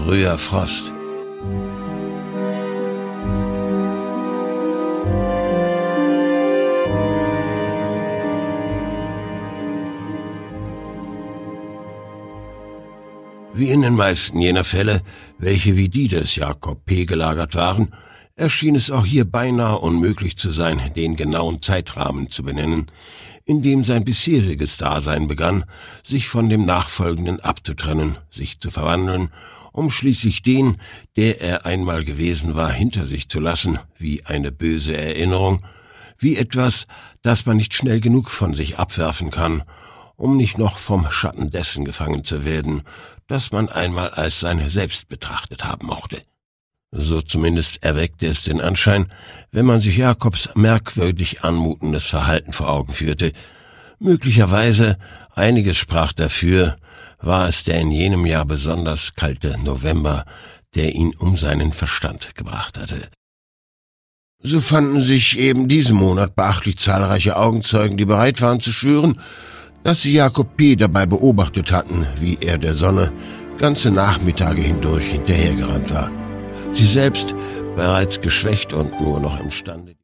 Früher Frost. Wie in den meisten jener Fälle, welche wie die des Jakob P. gelagert waren, erschien es auch hier beinahe unmöglich zu sein, den genauen Zeitrahmen zu benennen, in dem sein bisheriges Dasein begann, sich von dem Nachfolgenden abzutrennen, sich zu verwandeln, um schließlich den, der er einmal gewesen war, hinter sich zu lassen, wie eine böse Erinnerung, wie etwas, das man nicht schnell genug von sich abwerfen kann, um nicht noch vom Schatten dessen gefangen zu werden, das man einmal als sein Selbst betrachtet haben mochte. So zumindest erweckte es den Anschein, wenn man sich Jakobs merkwürdig anmutendes Verhalten vor Augen führte. Möglicherweise, einiges sprach dafür, war es der in jenem Jahr besonders kalte November, der ihn um seinen Verstand gebracht hatte. So fanden sich eben diesen Monat beachtlich zahlreiche Augenzeugen, die bereit waren zu schwören, dass sie Jakob P. dabei beobachtet hatten, wie er der Sonne ganze Nachmittage hindurch hinterhergerannt war. Sie selbst, bereits geschwächt und nur noch imstande,